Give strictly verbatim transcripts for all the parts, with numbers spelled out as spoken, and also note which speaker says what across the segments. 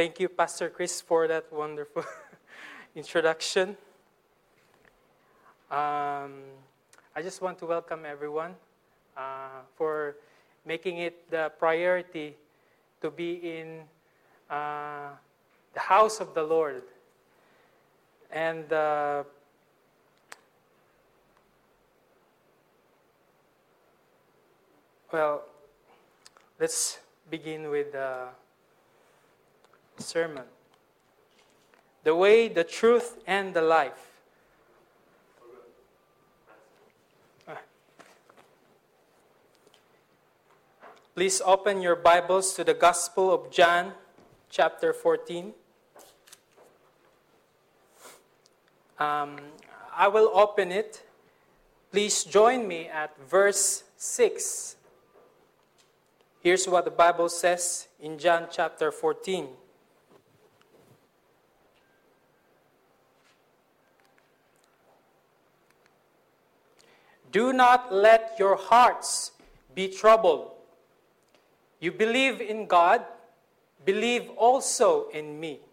Speaker 1: thank you, Pastor Chris, for that wonderful introduction. Um, I just want to welcome everyone uh, for making it the priority to be in uh, the house of the Lord. And uh, well, let's begin with the sermon. The way, the truth, and the life. Please open your Bibles to the Gospel of John, chapter fourteen. Um, I will open it. Please join me at verse six. Here's what the Bible says in John chapter fourteen. Do not let your hearts be troubled. You believe in God, believe also in me.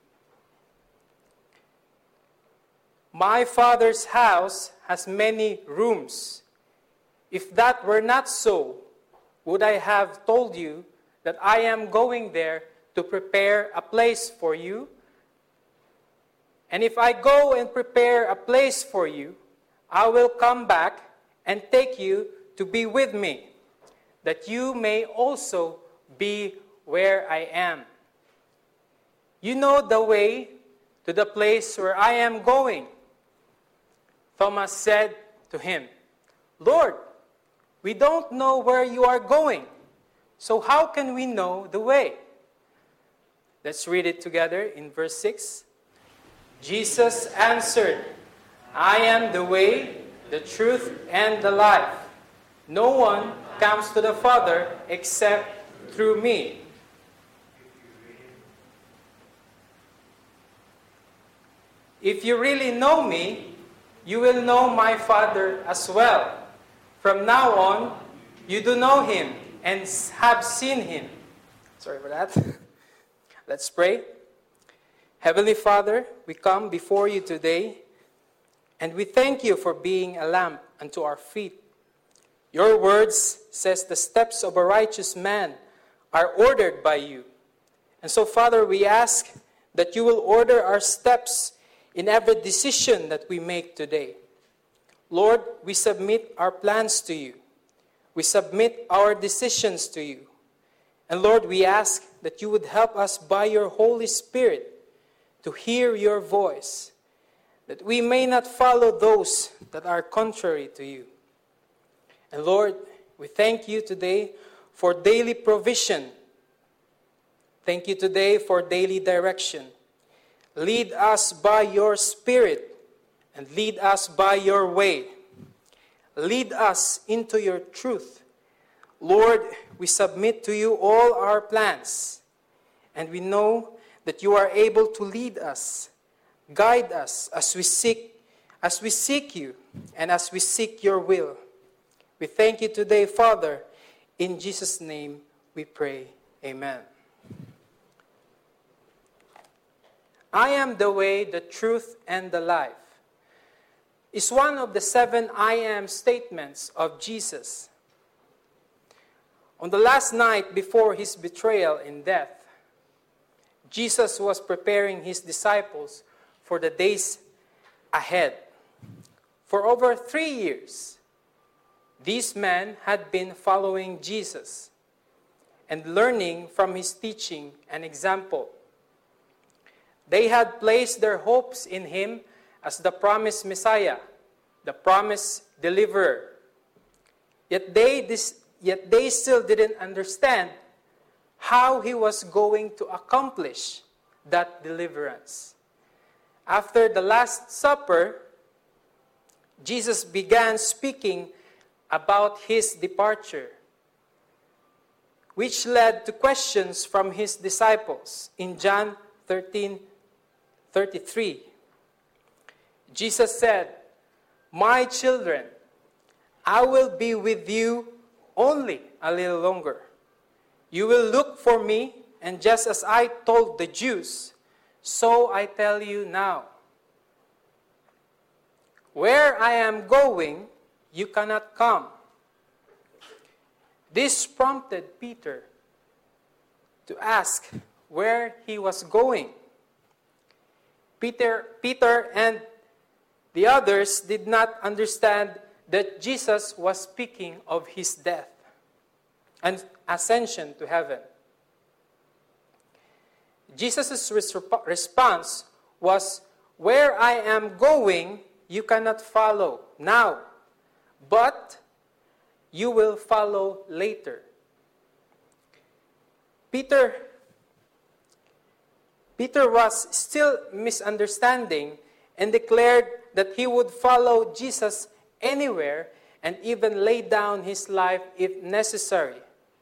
Speaker 1: My Father's house has many rooms. If that were not so, would I have told you that I am going there to prepare a place for you? And if I go and prepare a place for you, I will come back and take you to be with me, that you may also be where I am. You know the way to the place where I am going. Thomas said to him, Lord, we don't know where you are going, so how can we know the way? Let's read it together in verse six. Jesus answered, I am the way, the truth, and the life. No one comes to the Father except through me. If you really know me, you will know my Father as well. From now on, you do know him and have seen him. Sorry for that. Let's pray. Heavenly Father, we come before you today, and we thank you for being a lamp unto our feet. Your words says the steps of a righteous man are ordered by you. And so, Father, we ask that you will order our steps in every decision that we make today. Lord, we submit our plans to you. We submit our decisions to you. And Lord, we ask that you would help us by your Holy Spirit to hear your voice, that we may not follow those that are contrary to you. And Lord, we thank you today for daily provision. Thank you today for daily direction. Lead us by your Spirit and lead us by your way. Lead us into your truth. Lord, we submit to you all our plans, and we know that you are able to lead us, guide us as we seek, as we seek you and as we seek your will. We thank you today, Father. In Jesus' name we pray. Amen. I am the way, the truth, and the life is one of the seven I am statements of Jesus. On the last night before his betrayal and death, Jesus was preparing his disciples for the days ahead. For over three years, these men had been following Jesus and learning from his teaching and example. They had placed their hopes in him as the promised Messiah, the promised deliverer. Yet they, this, yet they still didn't understand how he was going to accomplish that deliverance. After the Last Supper, Jesus began speaking about his departure, which led to questions from his disciples in John thirteen thirty-three. Jesus said, My children, I will be with you only a little longer. You will look for me, and just as I told the Jews, so I tell you now. Where I am going, you cannot come." This prompted Peter to ask where he was going. Peter, Peter and the others did not understand that Jesus was speaking of his death and ascension to heaven. Jesus' response was, "Where I am going, you cannot follow now, but you will follow later." Peter, Peter was still misunderstanding and declared that he would follow Jesus anywhere and even lay down his life if necessary.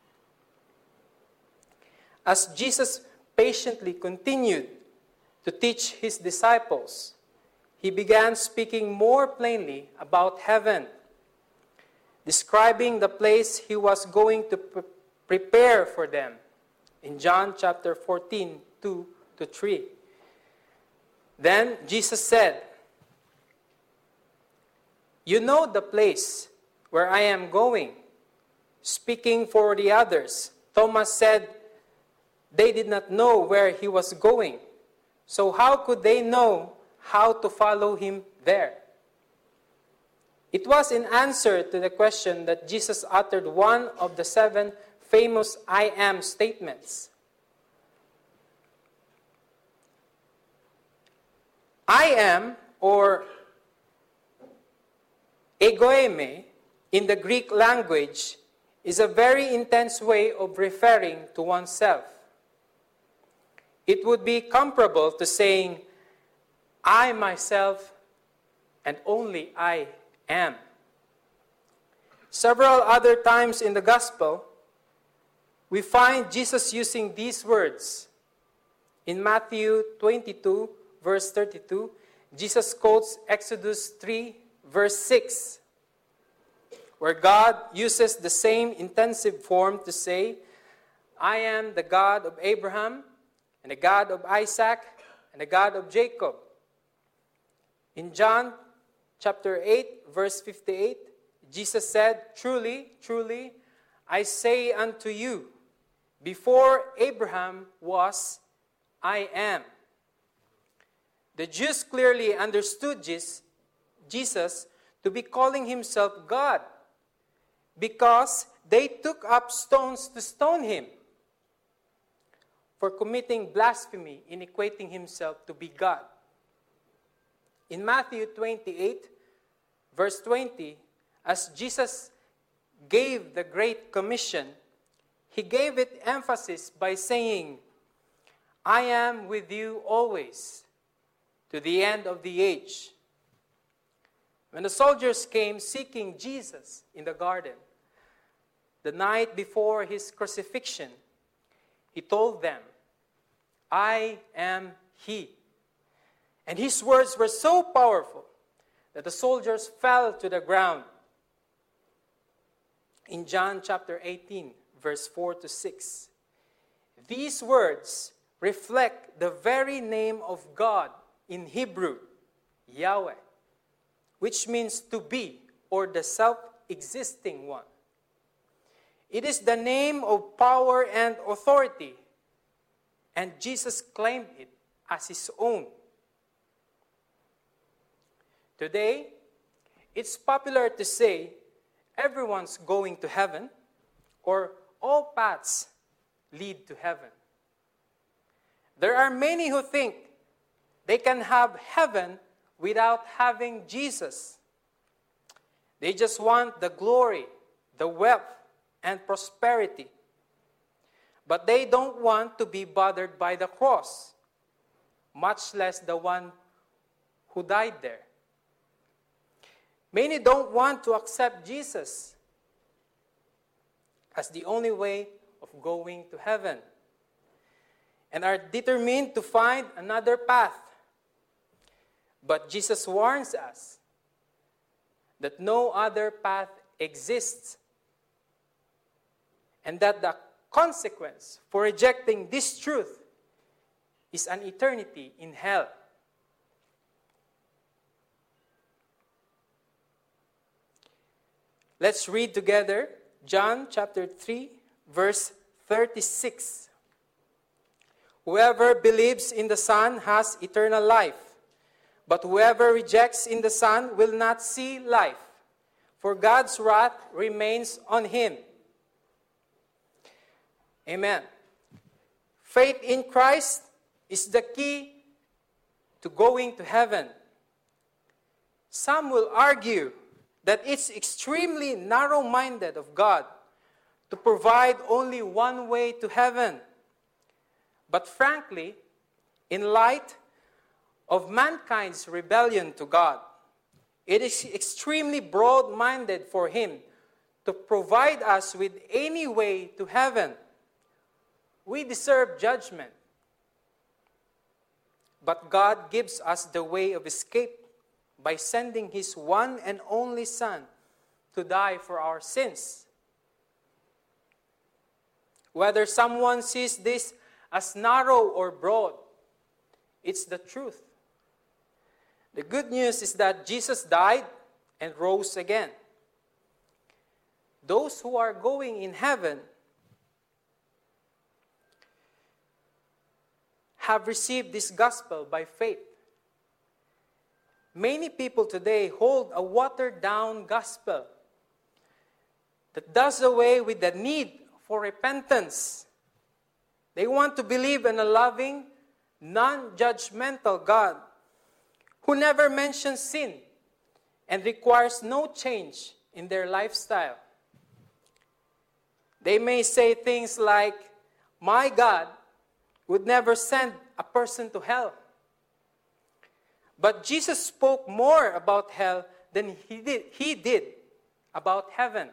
Speaker 1: As Jesus patiently continued to teach his disciples, he began speaking more plainly about heaven, describing the place he was going to pre- prepare for them in John chapter fourteen, two to three. Then Jesus said, "You know the place where I am going." Speaking for the others, Thomas said they did not know where he was going. So how could they know how to follow him there? It was in answer to the question that Jesus uttered one of the seven famous "I am" statements. I am, or egoeme, in the Greek language, is a very intense way of referring to oneself. It would be comparable to saying, "I myself and only I am." Several other times in the Gospel, we find Jesus using these words. In Matthew twenty-two, verse thirty-two, Jesus quotes Exodus three, verse six, where God uses the same intensive form to say, "I am the God of Abraham, and the God of Isaac, and the God of Jacob." In John chapter eight, verse fifty-eight, Jesus said, "Truly, truly, I say unto you, before Abraham was, I am." The Jews clearly understood Jesus to be calling himself God, because they took up stones to stone him for committing blasphemy in equating himself to be God. In Matthew twenty-eight, verse twenty, as Jesus gave the Great Commission, he gave it emphasis by saying, "I am with you always, to the end of the age." When the soldiers came seeking Jesus in the garden, the night before his crucifixion, he told them, "I am he." And his words were so powerful that the soldiers fell to the ground. In John chapter eighteen, verse four to six, these words reflect the very name of God in Hebrew, Yahweh, which means to be, or the self-existing one. It is the name of power and authority, and Jesus claimed it as his own. Today, it's popular to say everyone's going to heaven, or all paths lead to heaven. There are many who think they can have heaven without having Jesus. They just want the glory, the wealth, and prosperity. But they don't want to be bothered by the cross, much less the one who died there. Many don't want to accept Jesus as the only way of going to heaven, and are determined to find another path. But Jesus warns us that no other path exists, and that the consequence for rejecting this truth is an eternity in hell. Let's read together John chapter three, verse thirty-six. Whoever believes in the Son has eternal life, but whoever rejects in the Son will not see life, for God's wrath remains on him. Amen. Faith in Christ is the key to going to heaven. Some will argue that it's extremely narrow-minded of God to provide only one way to heaven. But frankly, in light of mankind's rebellion to God, it is extremely broad-minded for Him to provide us with any way to heaven. We deserve judgment, but God gives us the way of escape by sending His one and only Son to die for our sins. Whether someone sees this as narrow or broad, it's the truth. The good news is that Jesus died and rose again. Those who are going in heaven have received this gospel by faith. Many people today hold a watered-down gospel that does away with the need for repentance. They want to believe in a loving, non-judgmental God who never mentions sin and requires no change in their lifestyle. They may say things like, "My God would never send a person to hell." But Jesus spoke more about hell than he did, he did about heaven.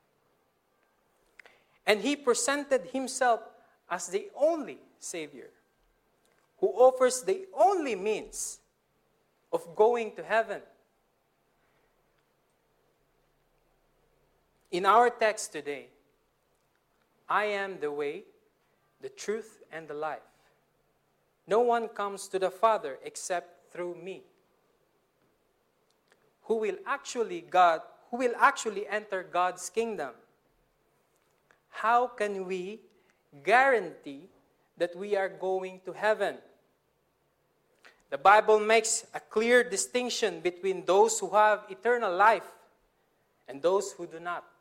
Speaker 1: And He presented Himself as the only Savior who offers the only means of going to heaven. In our text today, I am the way, the truth, and the life. No one comes to the Father except through me. Who will actually God, who will actually enter God's kingdom? How can we guarantee that we are going to heaven? The Bible makes a clear distinction between those who have eternal life and those who do not.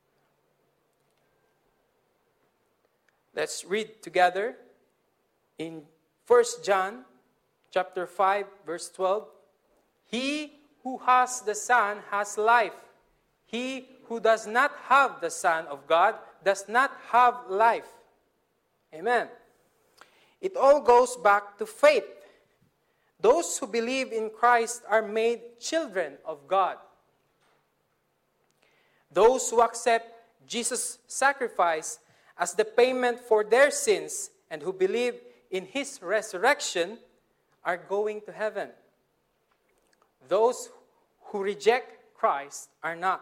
Speaker 1: Let's read together in First John chapter five, verse twelve. He who has the Son has life. He who does not have the Son of God does not have life. Amen. It all goes back to faith. Those who believe in Christ are made children of God. Those who accept Jesus' sacrifice as the payment for their sins and who believe in His resurrection are going to heaven. Those who reject Christ are not.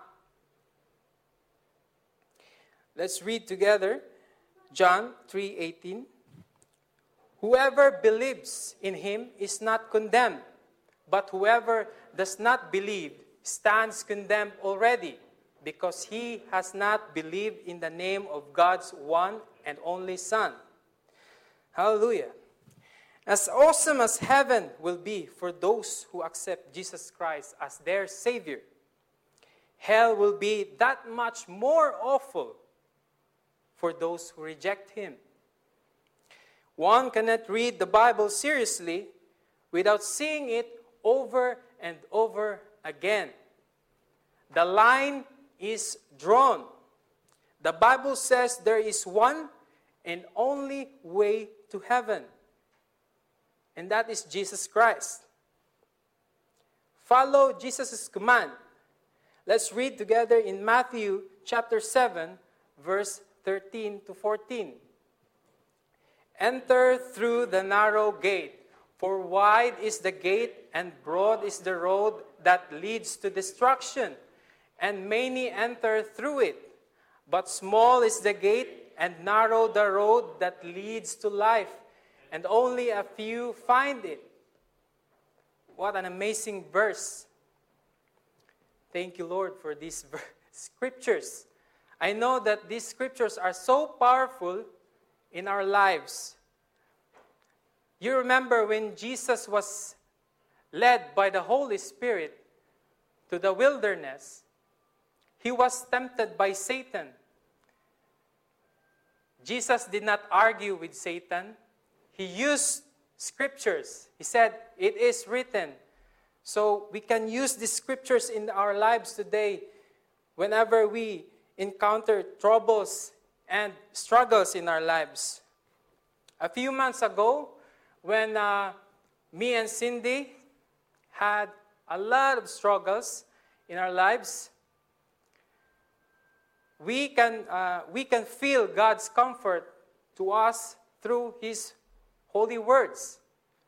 Speaker 1: Let's read together John three eighteen. Whoever believes in Him is not condemned, but whoever does not believe stands condemned already, because he has not believed in the name of God's one and only Son. Hallelujah. As awesome as heaven will be for those who accept Jesus Christ as their Savior, hell will be that much more awful for those who reject Him. One cannot read the Bible seriously without seeing it over and over again. The line is drawn. The Bible says there is one and only way to heaven, and that is Jesus Christ. Follow Jesus' command. Let's read together in Matthew chapter seven, verse thirteen to fourteen. Enter through the narrow gate, for wide is the gate and broad is the road that leads to destruction, and many enter through it. But small is the gate and narrow the road that leads to life, and only a few find it. What an amazing verse. Thank you, Lord, for these scriptures. I know that these scriptures are so powerful in our lives. You remember when Jesus was led by the Holy Spirit to the wilderness, he was tempted by Satan. Jesus did not argue with Satan. He used scriptures. He said, "It is written." So we can use these scriptures in our lives today whenever we encounter troubles and struggles in our lives. A few months ago, when uh, me and Cindy had a lot of struggles in our lives, we can, uh, we can feel God's comfort to us through His holy words.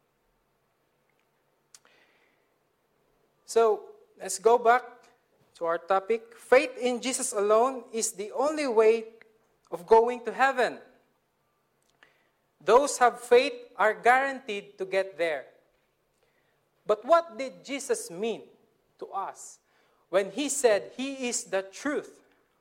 Speaker 1: So, let's go back to our topic. Faith in Jesus alone is the only way of going to heaven. Those who have faith are guaranteed to get there. But what did Jesus mean to us when He said He is the truth?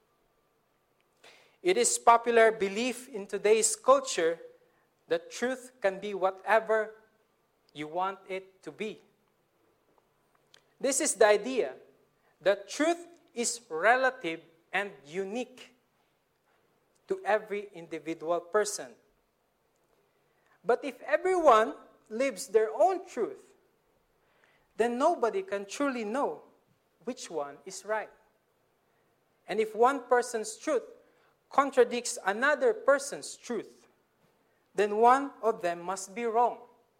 Speaker 1: It is popular belief in today's culture that truth can be whatever you want it to be. This is the idea that truth is relative and unique to every individual person. But if everyone lives their own truth, then nobody can truly know which one is right. And if one person's truth contradicts another person's truth, then one of them must be wrong.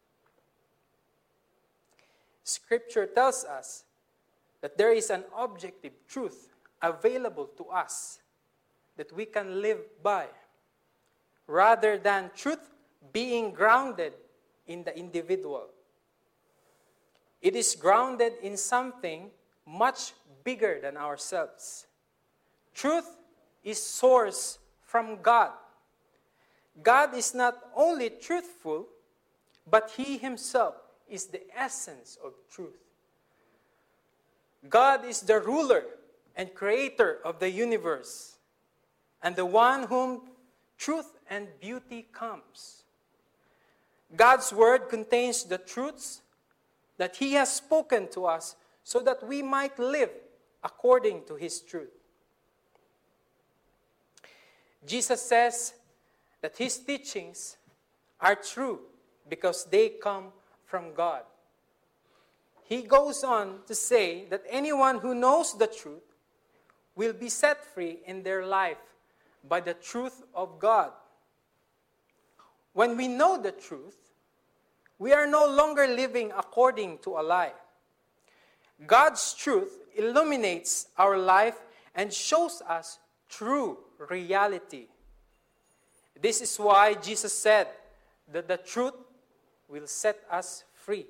Speaker 1: Scripture tells us that there is an objective truth available to us that we can live by, rather than truth being grounded in the individual. It is grounded in something much bigger than ourselves. Truth is sourced from God. God is not only truthful, but He Himself is the essence of truth. God is the ruler and creator of the universe, and the one whom truth and beauty comes. God's word contains the truths that He has spoken to us so that we might live according to His truth. Jesus says that His teachings are true because they come from God. He goes on to say that anyone who knows the truth will be set free in their life by the truth of God. When we know the truth, we are no longer living according to a lie. God's truth illuminates our life and shows us true reality. This is why Jesus said that the truth will set us free.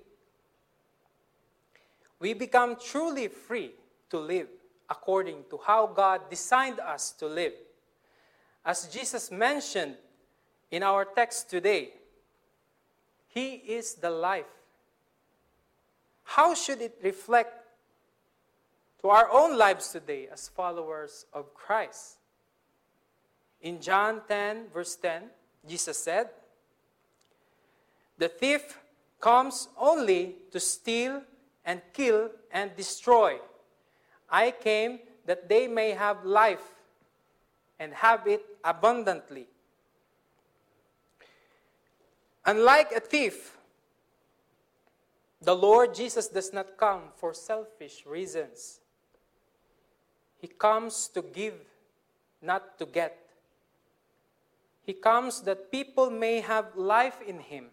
Speaker 1: We become truly free to live according to how God designed us to live. As Jesus mentioned in our text today, He is the life. How should it reflect to our own lives today as followers of Christ? In John ten, verse ten, Jesus said, "The thief comes only to steal and kill and destroy. I came that they may have life and have it abundantly." Unlike a thief, the Lord Jesus does not come for selfish reasons. He comes to give, not to get. He comes that people may have life in Him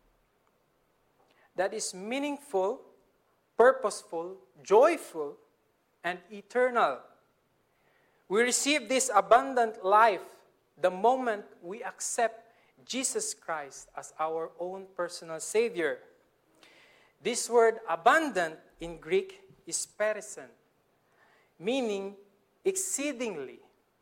Speaker 1: that is meaningful, purposeful, joyful, and eternal. We receive this abundant life the moment we accept Jesus Christ as our own personal Savior. This word abundant in Greek is perison, meaning exceedingly,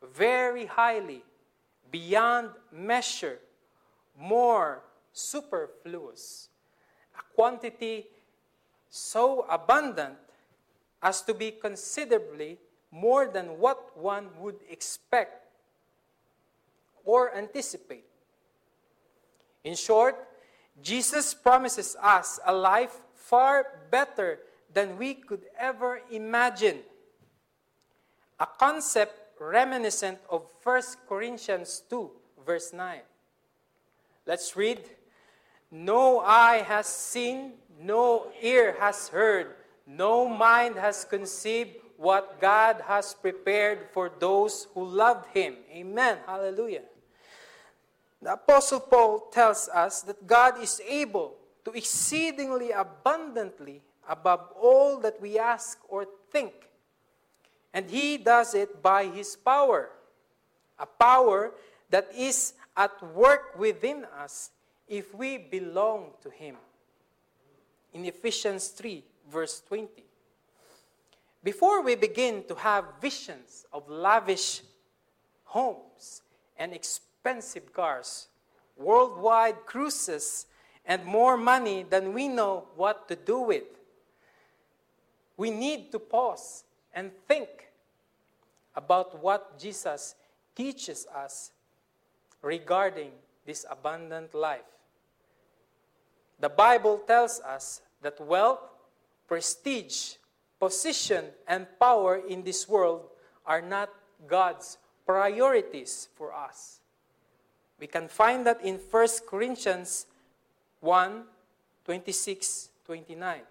Speaker 1: very highly, beyond measure, more superfluous, a quantity so abundant as to be considerably more than what one would expect or anticipate. In short, Jesus promises us a life far better than we could ever imagine. A concept reminiscent of First Corinthians two, verse nine. Let's read. No eye has seen, no ear has heard, no mind has conceived what God has prepared for those who love Him. Amen. Hallelujah. The Apostle Paul tells us that God is able to exceedingly abundantly above all that we ask or think. And He does it by His power, a power that is at work within us if we belong to Him. In Ephesians three, verse twenty. Before we begin to have visions of lavish homes and expensive cars, worldwide cruises, and more money than we know what to do with, we need to pause and think about what Jesus teaches us regarding this abundant life. The Bible tells us that wealth, prestige, position, and power in this world are not God's priorities for us. We can find that in First Corinthians one, twenty-six, twenty-nine.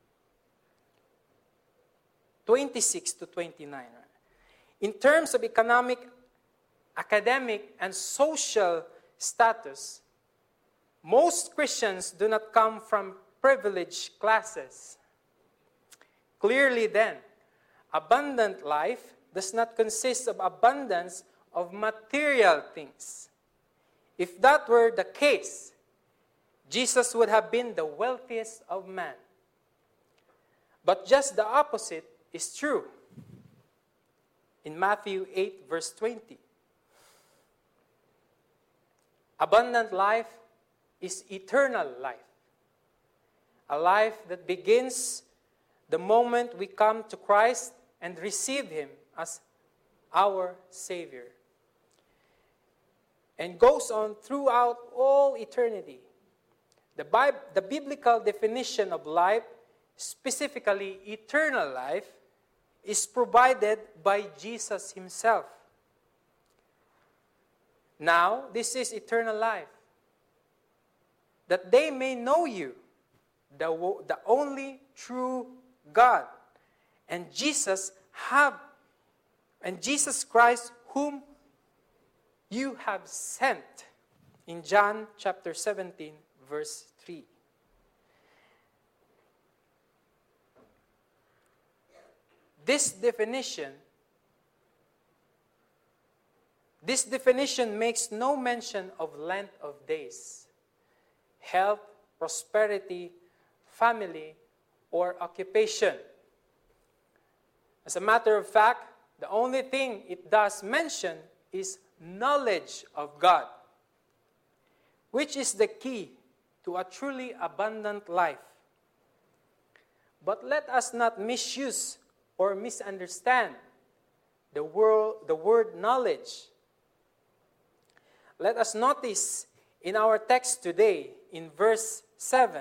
Speaker 1: twenty-six to twenty-nine. In terms of economic, academic, and social status, most Christians do not come from privileged classes. Clearly then, abundant life does not consist of abundance of material things. If that were the case, Jesus would have been the wealthiest of men. But just the opposite is true. In Matthew eight, verse twenty, abundant life is eternal life. A life that begins the moment we come to Christ and receive Him as our Savior, and goes on throughout all eternity. The, Bible, the biblical definition of life, specifically eternal life, is provided by Jesus Himself. Now, this is eternal life, that they may know you, the, the only true God, and Jesus have, and Jesus Christ, whom you have sent. In John chapter seventeen, verse three. This definition, this definition makes no mention of length of days, health, prosperity, family, or occupation. As a matter of fact, the only thing it does mention is knowledge of God, which is the key to a truly abundant life. But let us not misuse or misunderstand the word, the word knowledge. Let us notice in our text today, in verse seven,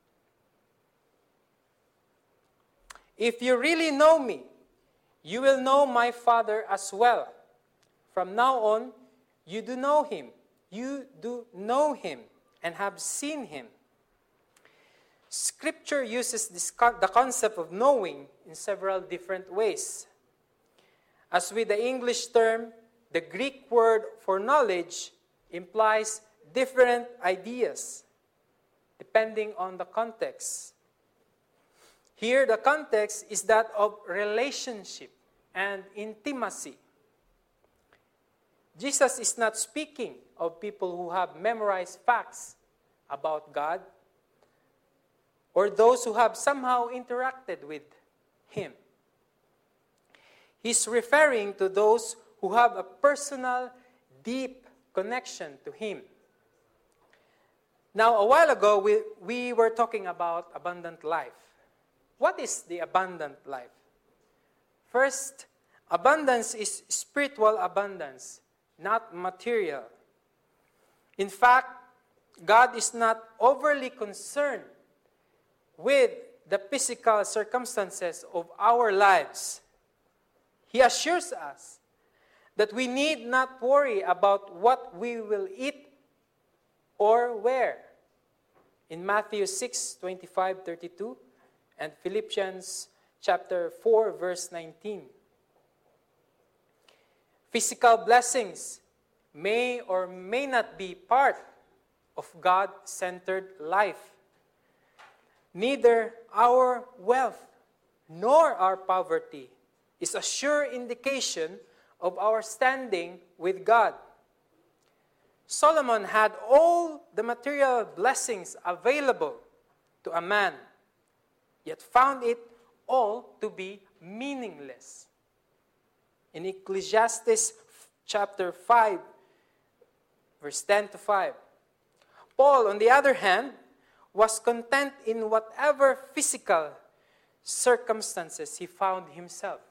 Speaker 1: if you really know me, you will know my Father as well. From now on, you do know Him. You do know Him and have seen Him. Scripture uses this con- the concept of knowing in several different ways. As with the English term, the Greek word for knowledge implies different ideas depending on the context. Here, the context is that of relationship and intimacy. Jesus is not speaking of people who have memorized facts about God or those who have somehow interacted with Him. He's referring to those who have a personal, deep connection to Him. Now, a while ago, we, we were talking about abundant life. What is the abundant life? First, abundance is spiritual abundance, not material. In fact, God is not overly concerned with the physical circumstances of our lives. He assures us that we need not worry about what we will eat or wear. In Matthew six, twenty-five, thirty-two, and Philippians chapter four, verse nineteen. Physical blessings may or may not be part of God-centered life. Neither our wealth nor our poverty is a sure indication of our standing with God. Solomon had all the material blessings available to a man, yet found it all to be meaningless. In Ecclesiastes chapter five, verse ten to five, Paul, on the other hand, was content in whatever physical circumstances he found himself.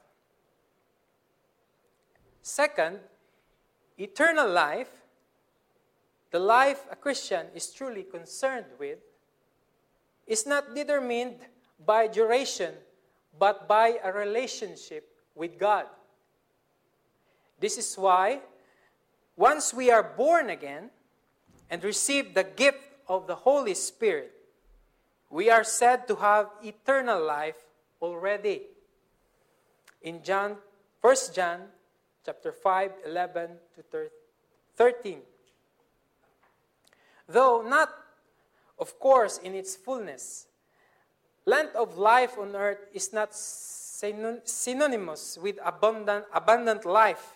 Speaker 1: Second, eternal life, the life a Christian is truly concerned with, is not determined by duration, but by a relationship with God. This is why, once we are born again and receive the gift of the Holy Spirit, we are said to have eternal life already. In John, First John chapter five, eleven to thirteen. Though not, of course, in its fullness, length of life on earth is not synonymous with abundant, abundant life.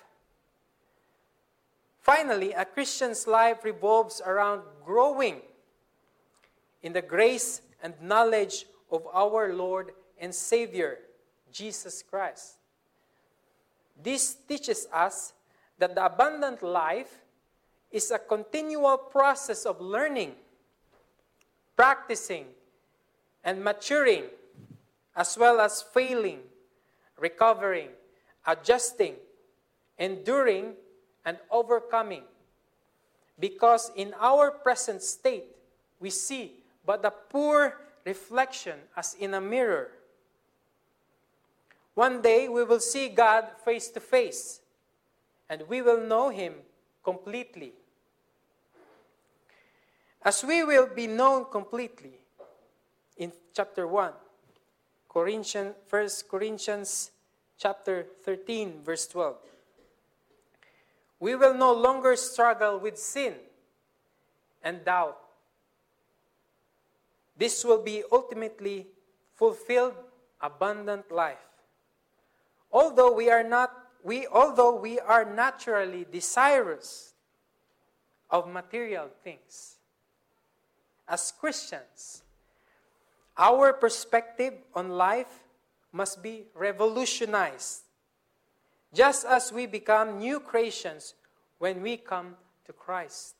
Speaker 1: Finally, a Christian's life revolves around growing in the grace and knowledge of our Lord and Savior, Jesus Christ. This teaches us that the abundant life is a continual process of learning, practicing, and maturing, as well as failing, recovering, adjusting, enduring, and overcoming. Because in our present state, we see but a poor reflection as in a mirror. One day, we will see God face to face, and we will know Him completely. As we will be known completely, in chapter one, Corinthians, First Corinthians chapter thirteen, verse twelve, we will no longer struggle with sin and doubt. This will be ultimately fulfilled, abundant life. Although we are not, we although we are naturally desirous of material things, as Christians, our perspective on life must be revolutionized, just as we become new creations when we come to Christ.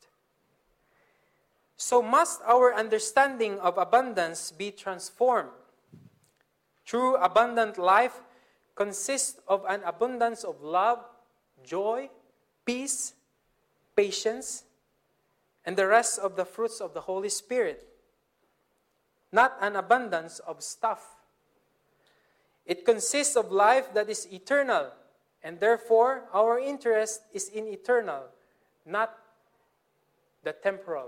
Speaker 1: So must our understanding of abundance be transformed. True abundant life consists of an abundance of love, joy, peace, patience, and the rest of the fruits of the Holy Spirit, not an abundance of stuff. It consists of life that is eternal, and therefore our interest is in eternal, not the temporal.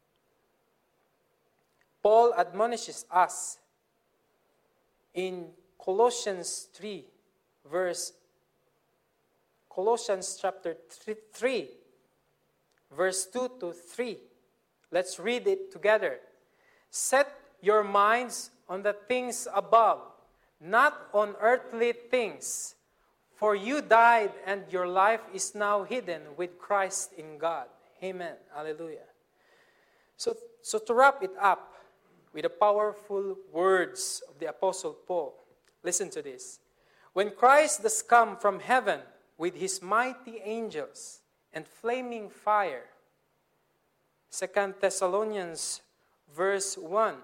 Speaker 1: Paul admonishes us in Colossians three, verse Colossians chapter three, verse two to three. Let's read it together. Set your minds on the things above, not on earthly things. For you died, and your life is now hidden with Christ in God. Amen. Hallelujah. So, so to wrap it up with the powerful words of the Apostle Paul, listen to this. When Christ does come from heaven with his mighty angels and flaming fire. Second Thessalonians verse one.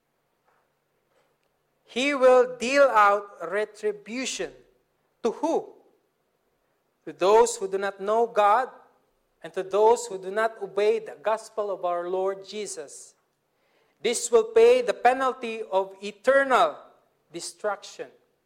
Speaker 1: He will deal out retribution. To who? To those who do not know God and to those who do not obey the gospel of our Lord Jesus. This will pay the penalty of eternal destruction.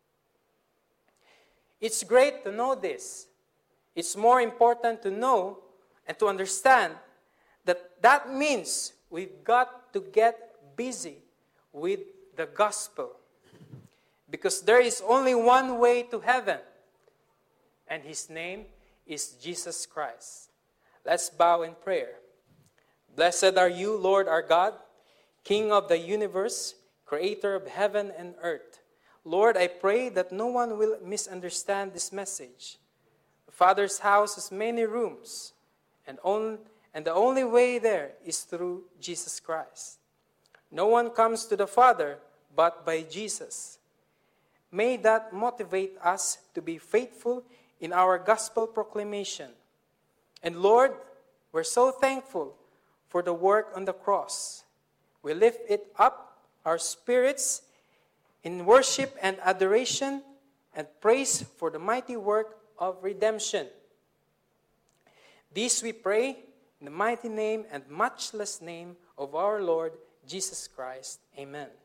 Speaker 1: It's great to know this. It's more important to know and to understand that that means we've got to get busy with the gospel. Because there is only one way to heaven, and his name is Jesus Christ. Let's bow in prayer. Blessed are you, Lord our God, King of the universe, creator of heaven and earth. Lord, I pray that no one will misunderstand this message. The Father's house has many rooms, and, on, and the only way there is through Jesus Christ. No one comes to the Father but by Jesus. May that motivate us to be faithful in our gospel proclamation. And Lord, we're so thankful for the work on the cross. We lift it up, our spirits, in worship and adoration and praise for the mighty work of redemption. This we pray in the mighty name and matchless name of our Lord Jesus Christ. Amen.